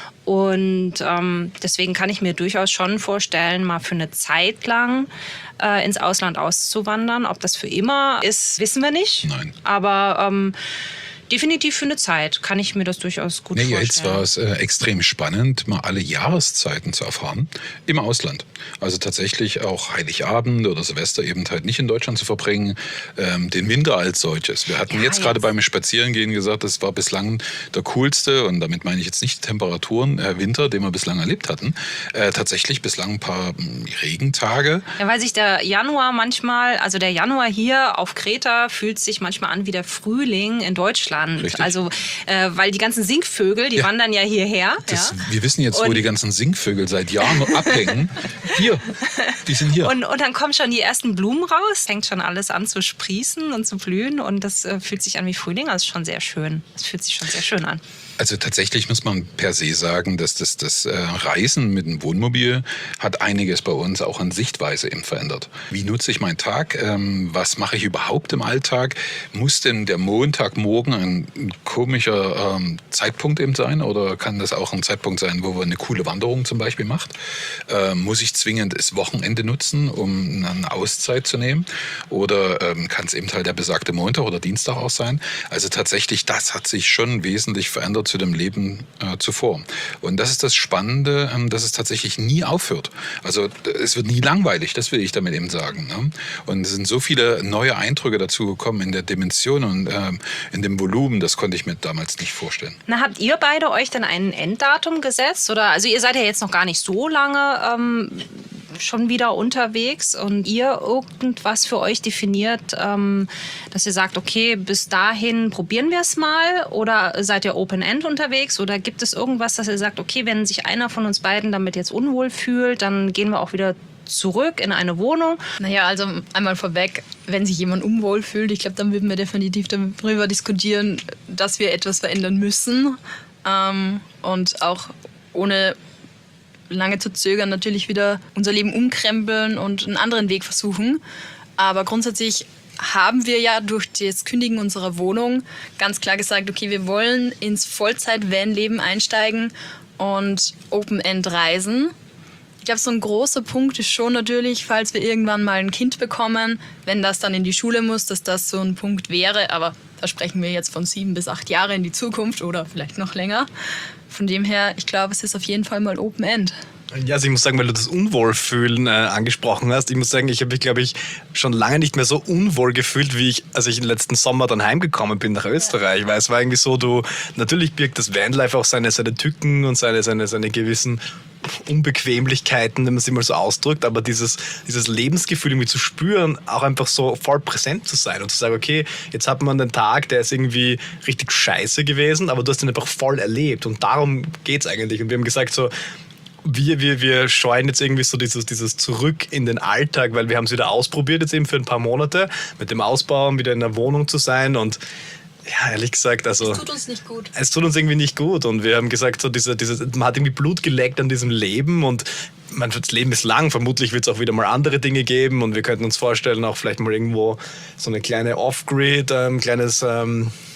Und deswegen kann ich mir durchaus schon vorstellen, mal für eine Zeit lang ins Ausland auszuwandern. Ob das für immer ist, wissen wir nicht. Nein. Aber definitiv für eine Zeit kann ich mir das durchaus gut vorstellen. Jetzt war es extrem spannend, mal alle Jahreszeiten zu erfahren im Ausland. Also tatsächlich auch Heiligabend oder Silvester eben halt nicht in Deutschland zu verbringen, den Winter als solches. Wir hatten jetzt gerade beim Spazierengehen gesagt, das war bislang der coolste, und damit meine ich jetzt nicht Temperaturen, Winter, den wir bislang erlebt hatten. Tatsächlich bislang ein paar Regentage. Ja, weil sich der Januar manchmal, also der Januar hier auf Kreta fühlt sich manchmal an wie der Frühling in Deutschland. Richtig. Also, weil die ganzen Singvögel, die wandern ja hierher. Wir wissen jetzt, wo die ganzen Singvögel seit Jahren abhängen. Hier, die sind hier. Und dann kommen schon die ersten Blumen raus, fängt schon alles an zu sprießen und zu blühen und das fühlt sich an wie Frühling, also schon sehr schön. Das fühlt sich schon sehr schön an. Also tatsächlich muss man per se sagen, dass das Reisen mit dem Wohnmobil hat einiges bei uns auch an Sichtweise eben verändert. Wie nutze ich meinen Tag? Was mache ich überhaupt im Alltag? Muss denn der Montagmorgen ein komischer Zeitpunkt eben sein? Oder kann das auch ein Zeitpunkt sein, wo man eine coole Wanderung zum Beispiel macht? Muss ich zwingend das Wochenende nutzen, um eine Auszeit zu nehmen? Oder kann es eben halt der besagte Montag oder Dienstag auch sein? Also tatsächlich, das hat sich schon wesentlich verändert zu dem Leben zuvor. Und das ist das Spannende, dass es tatsächlich nie aufhört. Also es wird nie langweilig, das will ich damit eben sagen. Ne? Und es sind so viele neue Eindrücke dazu gekommen in der Dimension und in dem Volumen, das konnte ich mir damals nicht vorstellen. Na, habt ihr beide euch denn ein Enddatum gesetzt? Oder, also ihr seid ja jetzt noch gar nicht so lange schon wieder unterwegs und ihr irgendwas für euch definiert, dass ihr sagt, okay, bis dahin probieren wir es mal, oder seid ihr Open-End unterwegs, oder gibt es irgendwas, dass ihr sagt, okay, wenn sich einer von uns beiden damit jetzt unwohl fühlt, dann gehen wir auch wieder zurück in eine Wohnung? Naja, also einmal vorweg, wenn sich jemand unwohl fühlt, ich glaube, dann würden wir definitiv darüber diskutieren, dass wir etwas verändern müssen und auch ohne lange zu zögern natürlich wieder unser Leben umkrempeln und einen anderen Weg versuchen. Aber grundsätzlich haben wir ja durch das Kündigen unserer Wohnung ganz klar gesagt, okay, wir wollen ins Vollzeit-Van-Leben einsteigen und Open-End reisen. Ich glaube, so ein großer Punkt ist schon natürlich, falls wir irgendwann mal ein Kind bekommen, wenn das dann in die Schule muss, dass das so ein Punkt wäre. Aber da sprechen wir jetzt von 7 bis 8 Jahre in die Zukunft oder vielleicht noch länger. Von dem her, ich glaube, es ist auf jeden Fall mal Open End. Ja, also ich muss sagen, weil du das Unwohlfühlen angesprochen hast, ich muss sagen, ich habe mich, glaube ich, schon lange nicht mehr so unwohl gefühlt, wie als ich im letzten Sommer dann heimgekommen bin nach Österreich. Weil es war irgendwie so, natürlich birgt das Vanlife auch seine Tücken und seine gewissen Unbequemlichkeiten, wenn man sie mal so ausdrückt, aber dieses Lebensgefühl irgendwie zu spüren, auch einfach so voll präsent zu sein und zu sagen, okay, jetzt hat man einen Tag, der ist irgendwie richtig scheiße gewesen, aber du hast ihn einfach voll erlebt und darum geht's eigentlich. Und wir haben gesagt so, wir scheuen jetzt irgendwie so dieses Zurück in den Alltag, weil wir haben es wieder ausprobiert jetzt eben für ein paar Monate, mit dem Ausbauen wieder in der Wohnung zu sein und ja, ehrlich gesagt, also... Es tut uns nicht gut. Es tut uns irgendwie nicht gut und wir haben gesagt, so man hat irgendwie Blut geleckt an diesem Leben und das Leben ist lang, vermutlich wird es auch wieder mal andere Dinge geben und wir könnten uns vorstellen, auch vielleicht mal irgendwo so eine kleine Off-Grid, kleines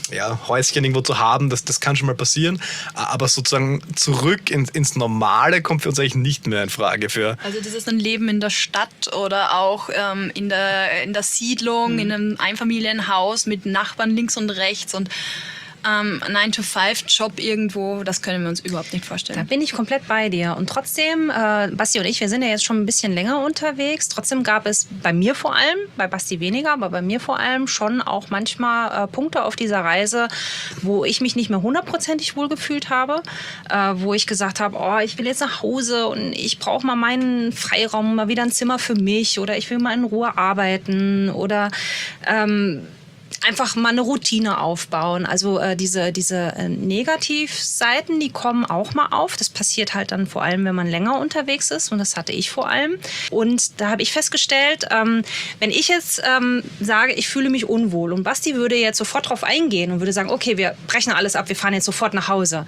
Häuschen irgendwo zu haben, das kann schon mal passieren. Aber sozusagen zurück ins Normale kommt für uns eigentlich nicht mehr in Frage. Also das ist ein Leben in der Stadt oder auch in der Siedlung, in einem Einfamilienhaus mit Nachbarn links und rechts und 9-to-5-Job irgendwo, das können wir uns überhaupt nicht vorstellen. Da bin ich komplett bei dir. Und trotzdem, Basti und ich, wir sind ja jetzt schon ein bisschen länger unterwegs. Trotzdem gab es bei mir vor allem, bei Basti weniger, aber bei mir vor allem schon auch manchmal Punkte auf dieser Reise, wo ich mich nicht mehr hundertprozentig wohlgefühlt habe, wo ich gesagt habe, oh, ich will jetzt nach Hause und ich brauche mal meinen Freiraum, mal wieder ein Zimmer für mich oder ich will mal in Ruhe arbeiten oder einfach mal eine Routine aufbauen. Also diese Negativseiten, die kommen auch mal auf. Das passiert halt dann vor allem, wenn man länger unterwegs ist. Und das hatte ich vor allem. Und da habe ich festgestellt, wenn ich jetzt sage, ich fühle mich unwohl und Basti würde jetzt sofort drauf eingehen und würde sagen, okay, wir brechen alles ab, wir fahren jetzt sofort nach Hause.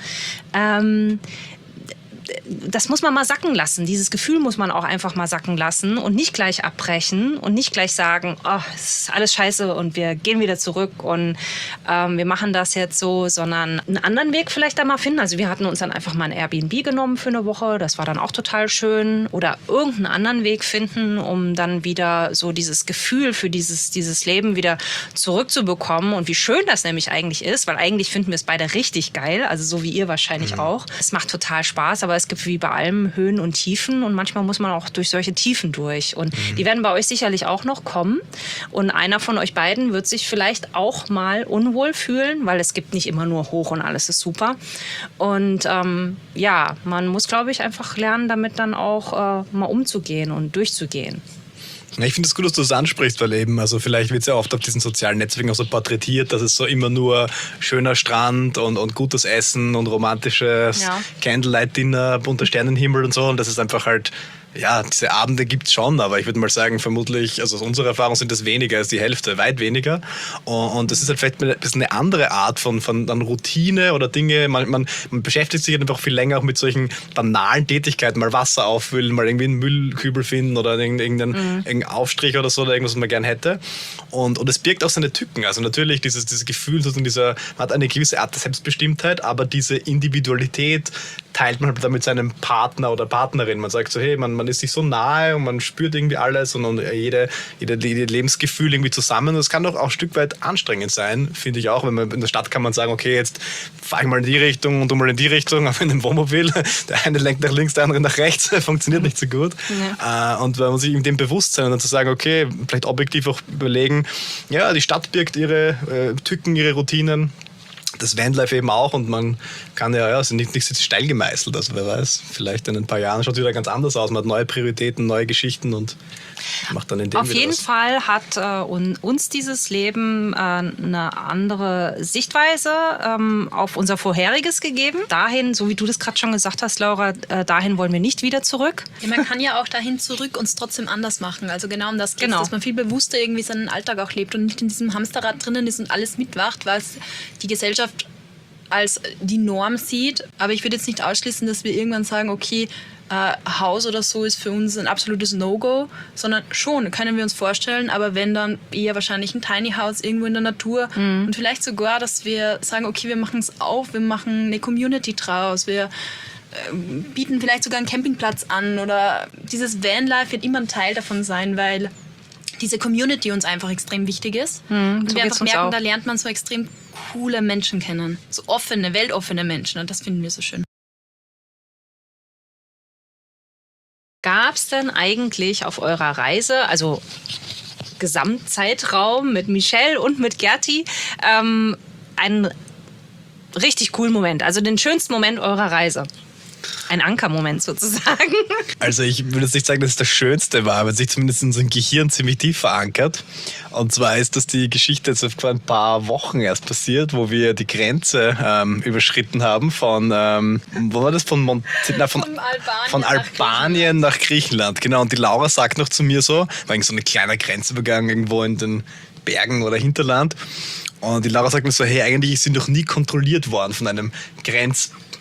Das muss man mal sacken lassen. Dieses Gefühl muss man auch einfach mal sacken lassen und nicht gleich abbrechen und nicht gleich sagen, oh, es ist alles scheiße und wir gehen wieder zurück und wir machen das jetzt so, sondern einen anderen Weg vielleicht da mal finden. Also wir hatten uns dann einfach mal ein Airbnb genommen für eine Woche. Das war dann auch total schön. Oder irgendeinen anderen Weg finden, um dann wieder so dieses Gefühl für dieses Leben wieder zurückzubekommen. Und wie schön das nämlich eigentlich ist, weil eigentlich finden wir es beide richtig geil. Also so wie ihr wahrscheinlich auch. Es macht total Spaß, aber es gibt wie bei allem Höhen und Tiefen und manchmal muss man auch durch solche Tiefen durch. Und die werden bei euch sicherlich auch noch kommen. Und einer von euch beiden wird sich vielleicht auch mal unwohl fühlen, weil es gibt nicht immer nur hoch und alles ist super. Und man muss, glaube ich, einfach lernen, damit dann auch mal umzugehen und durchzugehen. Ich finde es gut, dass du das ansprichst, weil eben, also vielleicht wird es ja oft auf diesen sozialen Netzwerken auch so porträtiert, dass es so immer nur schöner Strand und gutes Essen und romantisches Candlelight-Dinner unter Sternenhimmel und so, und das ist einfach halt, ja, diese Abende gibt es schon, aber ich würde mal sagen, vermutlich, also aus unserer Erfahrung sind das weniger als die Hälfte, weit weniger. Und das ist halt vielleicht ein bisschen eine andere Art von dann Routine oder Dinge. Man beschäftigt sich einfach viel länger auch mit solchen banalen Tätigkeiten, mal Wasser auffüllen, mal irgendwie einen Müllkübel finden oder irgendeinen Aufstrich oder so oder irgendwas, was man gern hätte. Und es birgt auch seine Tücken. Also natürlich dieses Gefühl, man hat eine gewisse Art der Selbstbestimmtheit, aber diese Individualität teilt man halt dann mit seinem Partner oder Partnerin. Man sagt so, hey, man ist sich so nahe und man spürt irgendwie alles und jede Lebensgefühl irgendwie zusammen. Und das kann doch auch ein Stück weit anstrengend sein, finde ich auch. Wenn man in der Stadt kann man sagen, okay, jetzt fahre ich mal in die Richtung und du mal in die Richtung, aber in dem Wohnmobil, der eine lenkt nach links, der andere nach rechts, funktioniert nicht so gut. Ja. Und wenn man sich in dem bewusst sein und dann zu sagen, okay, vielleicht objektiv auch überlegen, ja, die Stadt birgt ihre Tücken, ihre Routinen, das Vanlife eben auch, und man kann also nichts ist steil gemeißelt, also wer weiß, vielleicht in ein paar Jahren schaut es wieder ganz anders aus, man hat neue Prioritäten, neue Geschichten und macht dann in dem Auf jeden Fall hat uns dieses Leben eine andere Sichtweise auf unser Vorheriges gegeben. Dahin, so wie du das gerade schon gesagt hast, Laura, dahin wollen wir nicht wieder zurück. Ja, man kann ja auch dahin zurück und es trotzdem anders machen. Also genau um das geht es, dass man viel bewusster irgendwie seinen Alltag auch lebt und nicht in diesem Hamsterrad drinnen ist und alles mitwacht, weil die Gesellschaft als die Norm sieht. Aber ich würde jetzt nicht ausschließen, dass wir irgendwann sagen, okay, Haus oder so ist für uns ein absolutes No-Go, sondern schon, können wir uns vorstellen, aber wenn dann eher wahrscheinlich ein Tiny House irgendwo in der Natur und vielleicht sogar, dass wir sagen, okay, wir machen es auf, wir machen eine Community draus, wir bieten vielleicht sogar einen Campingplatz an oder dieses Vanlife wird immer ein Teil davon sein, weil diese Community uns einfach extrem wichtig ist. Und wir einfach merken, da lernt man so extrem coole Menschen kennen. So offene, weltoffene Menschen. Und das finden wir so schön. Gab es denn eigentlich auf eurer Reise, also Gesamtzeitraum mit Michelle und mit Gerti, einen richtig coolen Moment, also den schönsten Moment eurer Reise? Ein Ankermoment sozusagen. Also ich würde jetzt nicht sagen, dass es das Schönste war, aber es sich zumindest in unserem Gehirn ziemlich tief verankert. Und zwar ist das die Geschichte jetzt vor ein paar Wochen erst passiert, wo wir die Grenze überschritten haben von, wo war das? Von Albanien nach Griechenland. Genau, und die Laura sagt noch zu mir so, war so ein kleiner Grenzübergang irgendwo in den Bergen oder Hinterland. Und die Laura sagt mir so, hey, eigentlich ist sie noch nie kontrolliert worden von einem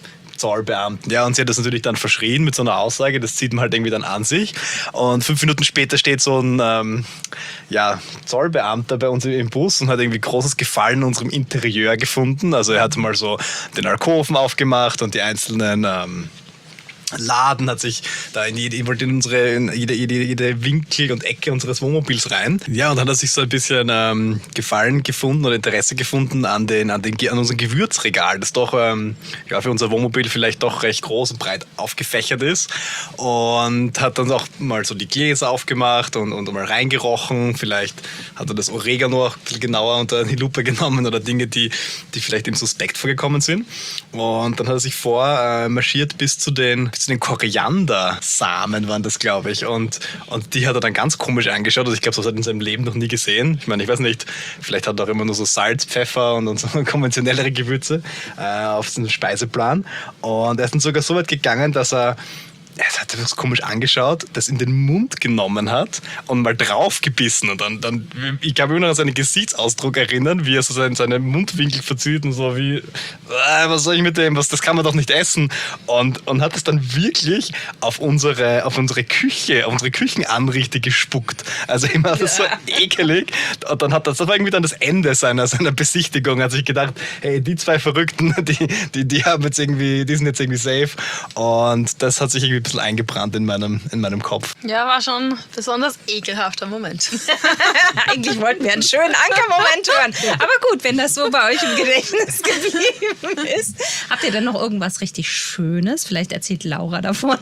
Zollbeamten. Ja, und sie hat das natürlich dann verschrien mit so einer Aussage, das zieht man halt irgendwie dann an sich. Und 5 Minuten später steht so ein Zollbeamter bei uns im Bus und hat irgendwie großes Gefallen in unserem Interieur gefunden. Also er hat mal so den Alkoven aufgemacht und die einzelnen Laden, hat sich da wollte in jede Winkel und Ecke unseres Wohnmobils rein. Ja, und dann hat er sich so ein bisschen Gefallen gefunden oder Interesse gefunden an unserem Gewürzregal, das doch für unser Wohnmobil vielleicht doch recht groß und breit aufgefächert ist, und hat dann auch mal so die Gläser aufgemacht und mal reingerochen. Vielleicht hat er das Oregano auch ein bisschen genauer unter die Lupe genommen oder Dinge, die vielleicht ihm suspekt vorgekommen sind. Und dann hat er sich vormarschiert bis zu den Koriandersamen waren das, glaube ich. Und die hat er dann ganz komisch angeschaut. Also ich glaube, das hat er in seinem Leben noch nie gesehen. Ich meine, ich weiß nicht, vielleicht hat er auch immer nur so Salz, Pfeffer und so konventionellere Gewürze auf seinem Speiseplan. Und er ist dann sogar so weit gegangen, dass er hat das komisch angeschaut, das in den Mund genommen hat und mal draufgebissen. Und dann ich kann mich nur noch an seinen Gesichtsausdruck erinnern, wie er so seine Mundwinkel verzieht und so wie, was soll ich mit dem, das kann man doch nicht essen. Und hat es dann wirklich auf unsere Küche, auf unsere Küchenanrichte gespuckt. Also immer das so ekelig. Und dann das war irgendwie dann das Ende seiner Besichtigung. Hat sich gedacht, hey, die zwei Verrückten, die haben jetzt irgendwie, die sind jetzt irgendwie safe. Und das hat sich irgendwie ein bisschen eingebrannt in meinem Kopf. Ja, war schon ein besonders ekelhafter Moment. Eigentlich wollten wir einen schönen Ankermoment hören. Aber gut, wenn das so bei euch im Gedächtnis geblieben ist. Habt ihr denn noch irgendwas richtig Schönes? Vielleicht erzählt Laura davon.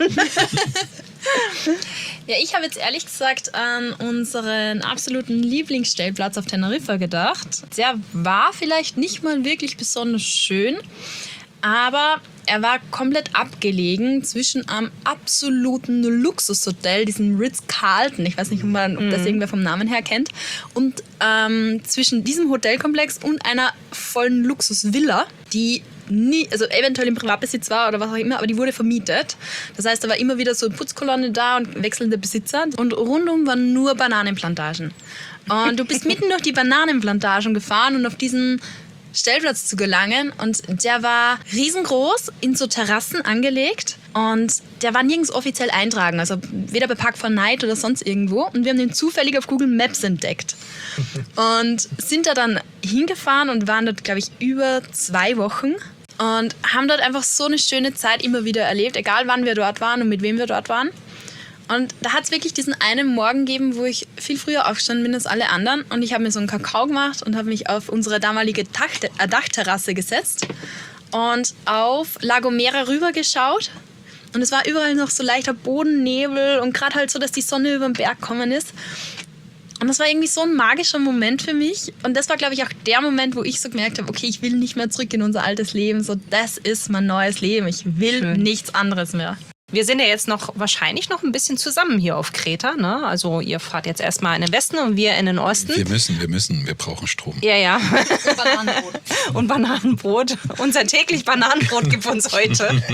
Ja, ich habe jetzt ehrlich gesagt an unseren absoluten Lieblingsstellplatz auf Teneriffa gedacht. Der war vielleicht nicht mal wirklich besonders schön, aber er war komplett abgelegen zwischen einem absoluten Luxushotel, diesem Ritz-Carlton, ich weiß nicht, ob das irgendwer vom Namen her kennt, und zwischen diesem Hotelkomplex und einer vollen Luxusvilla, die also eventuell im Privatbesitz war oder was auch immer, aber die wurde vermietet. Das heißt, da war immer wieder so eine Putzkolonne da und wechselnde Besitzer, und rundum waren nur Bananenplantagen. Und du bist mitten durch die Bananenplantagen gefahren, und auf diesen Stellplatz zu gelangen, und der war riesengroß, in so Terrassen angelegt, und der war nirgends offiziell eintragen, also weder bei Park 4 Night oder sonst irgendwo, und wir haben den zufällig auf Google Maps entdeckt und sind da dann hingefahren und waren dort, glaube ich, über 2 Wochen und haben dort einfach so eine schöne Zeit immer wieder erlebt, egal wann wir dort waren und mit wem wir dort waren. Und da hat es wirklich diesen einen Morgen gegeben, wo ich viel früher aufgestanden bin als alle anderen. Und ich habe mir so einen Kakao gemacht und habe mich auf unsere damalige Dachterrasse gesetzt und auf La Gomera rübergeschaut. Und es war überall noch so leichter Bodennebel und gerade halt so, dass die Sonne über den Berg gekommen ist. Und das war irgendwie so ein magischer Moment für mich. Und das war, glaube ich, auch der Moment, wo ich so gemerkt habe, okay, ich will nicht mehr zurück in unser altes Leben. So, das ist mein neues Leben. Ich will nichts anderes mehr. Wir sind ja jetzt wahrscheinlich noch ein bisschen zusammen hier auf Kreta, ne? Also ihr fahrt jetzt erstmal in den Westen und wir in den Osten. Wir müssen, wir brauchen Strom. Ja. Und Bananenbrot. Und Bananenbrot. Unser täglich Bananenbrot gibt uns heute.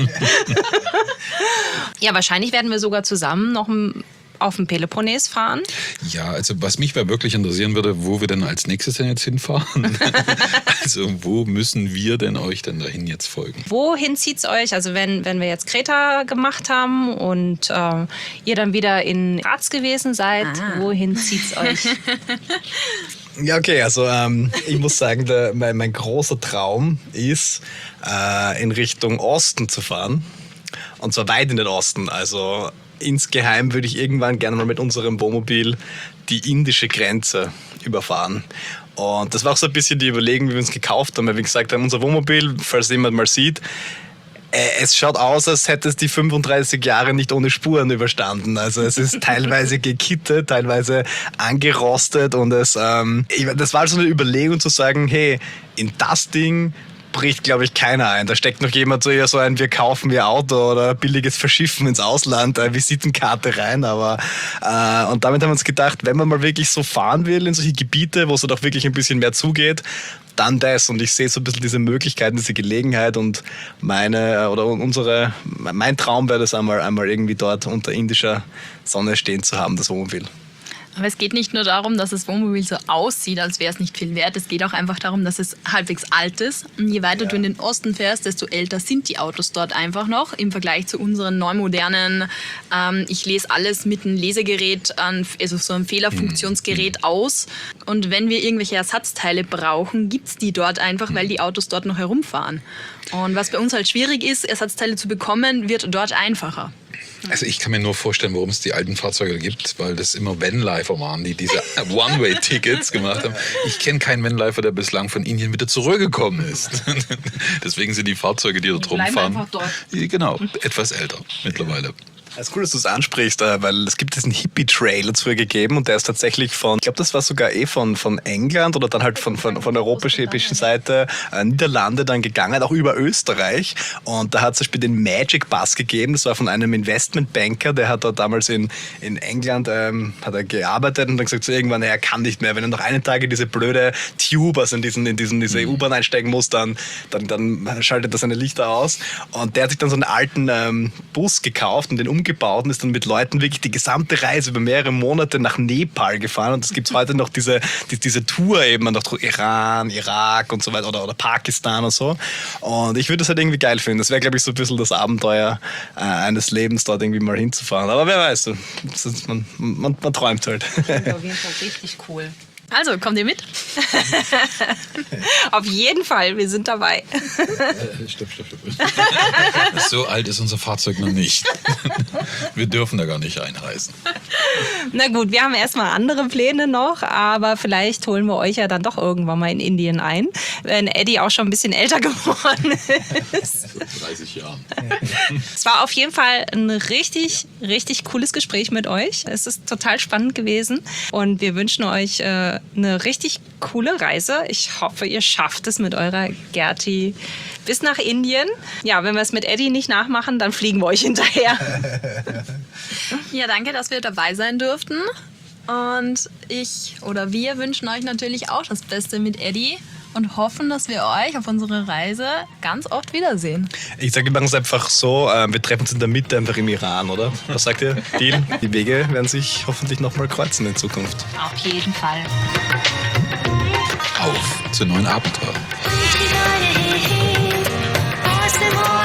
Ja, wahrscheinlich werden wir sogar zusammen noch auf dem Peloponnes fahren. Ja, also was mich wirklich interessieren würde, wo wir denn als nächstes denn jetzt hinfahren. Also wo müssen wir denn euch denn dahin jetzt folgen? Wohin zieht's euch? Also wenn wir jetzt Kreta gemacht haben und ihr dann wieder in Graz gewesen seid, wohin zieht's euch? Ja, okay, also ich muss sagen, mein großer Traum ist, in Richtung Osten zu fahren. Und zwar weit in den Osten, also insgeheim würde ich irgendwann gerne mal mit unserem Wohnmobil die indische Grenze überfahren. Und das war auch so ein bisschen die Überlegung, wie wir uns gekauft haben. Weil wir gesagt haben, unser Wohnmobil, falls jemand mal sieht, es schaut aus, als hätte es die 35 Jahre nicht ohne Spuren überstanden. Also es ist teilweise gekittet, teilweise angerostet. Und das war so eine Überlegung zu sagen, hey, in das Ding bricht, glaube ich, keiner ein. Da steckt noch jemand so eher so ein, wir kaufen ihr Auto oder billiges Verschiffen ins Ausland, Visitenkarte rein. Aber und damit haben wir uns gedacht, wenn man mal wirklich so fahren will in solche Gebiete, wo es doch wirklich ein bisschen mehr zugeht, dann das. Und ich sehe so ein bisschen diese Möglichkeiten, diese Gelegenheit, und mein Traum wäre das einmal irgendwie dort unter indischer Sonne stehen zu haben, das Wohnmobil. Aber es geht nicht nur darum, dass das Wohnmobil so aussieht, als wäre es nicht viel wert. Es geht auch einfach darum, dass es halbwegs alt ist. Und je weiter du in den Osten fährst, desto älter sind die Autos dort einfach noch im Vergleich zu unseren neumodernen. Ich lese alles mit einem Lesegerät, also so einem Fehlerfunktionsgerät aus. Und wenn wir irgendwelche Ersatzteile brauchen, gibt es die dort einfach, weil die Autos dort noch herumfahren. Und was bei uns halt schwierig ist, Ersatzteile zu bekommen, wird dort einfacher. Also ich kann mir nur vorstellen, warum es die alten Fahrzeuge gibt, weil das immer Vanlifer waren, die diese One-Way-Tickets gemacht haben. Ich kenne keinen Vanlifer, der bislang von Indien wieder zurückgekommen ist. Deswegen sind die Fahrzeuge, die dort rumfahren, einfach dort. Genau, etwas älter mittlerweile. Es ist cool, dass du es ansprichst, weil es gibt diesen Hippie-Trail dazu gegeben und der ist tatsächlich ich glaube, das war sogar von England oder dann halt von der europäischen Seite, Niederlande dann gegangen, auch über Österreich. Und da hat es zum Beispiel den Magic Bus gegeben, das war von einem Investmentbanker, der hat da damals in England hat er gearbeitet und dann gesagt, so irgendwann, er kann nicht mehr, wenn er noch einen Tag in diese blöde Tube, also in diese U-Bahn einsteigen muss, dann schaltet er seine Lichter aus. Und der hat sich dann so einen alten Bus gekauft und den umgebaut und ist dann mit Leuten wirklich die gesamte Reise über mehrere Monate nach Nepal gefahren. Und es gibt heute noch diese Tour eben nach Iran, Irak und so weiter oder Pakistan und so. Und ich würde das halt irgendwie geil finden. Das wäre, glaube ich, so ein bisschen das Abenteuer eines Lebens, dort irgendwie mal hinzufahren. Aber wer weiß, man träumt halt. Das ist auf jeden Fall richtig cool. Also, kommt ihr mit? Auf jeden Fall, wir sind dabei. Stopp. So alt ist unser Fahrzeug noch nicht. Wir dürfen da gar nicht einreisen. Na gut, wir haben erstmal andere Pläne noch, aber vielleicht holen wir euch ja dann doch irgendwann mal in Indien ein, wenn Eddie auch schon ein bisschen älter geworden ist. 30 Jahren. Es war auf jeden Fall ein richtig, richtig cooles Gespräch mit euch. Es ist total spannend gewesen und wir wünschen euch eine richtig coole Reise. Ich hoffe, ihr schafft es mit eurer Gerti bis nach Indien. Ja, wenn wir es mit Eddie nicht nachmachen, dann fliegen wir euch hinterher. Ja, danke, dass wir dabei sein durften. Und wir wünschen euch natürlich auch das Beste mit Eddie und hoffen, dass wir euch auf unserer Reise ganz oft wiedersehen. Ich sage, wir machen es einfach so, wir treffen uns in der Mitte einfach im Iran, oder? Was sagt ihr? Deal? Die Wege werden sich hoffentlich nochmal kreuzen in Zukunft. Auf jeden Fall. Auf zu neuen Abenteuern.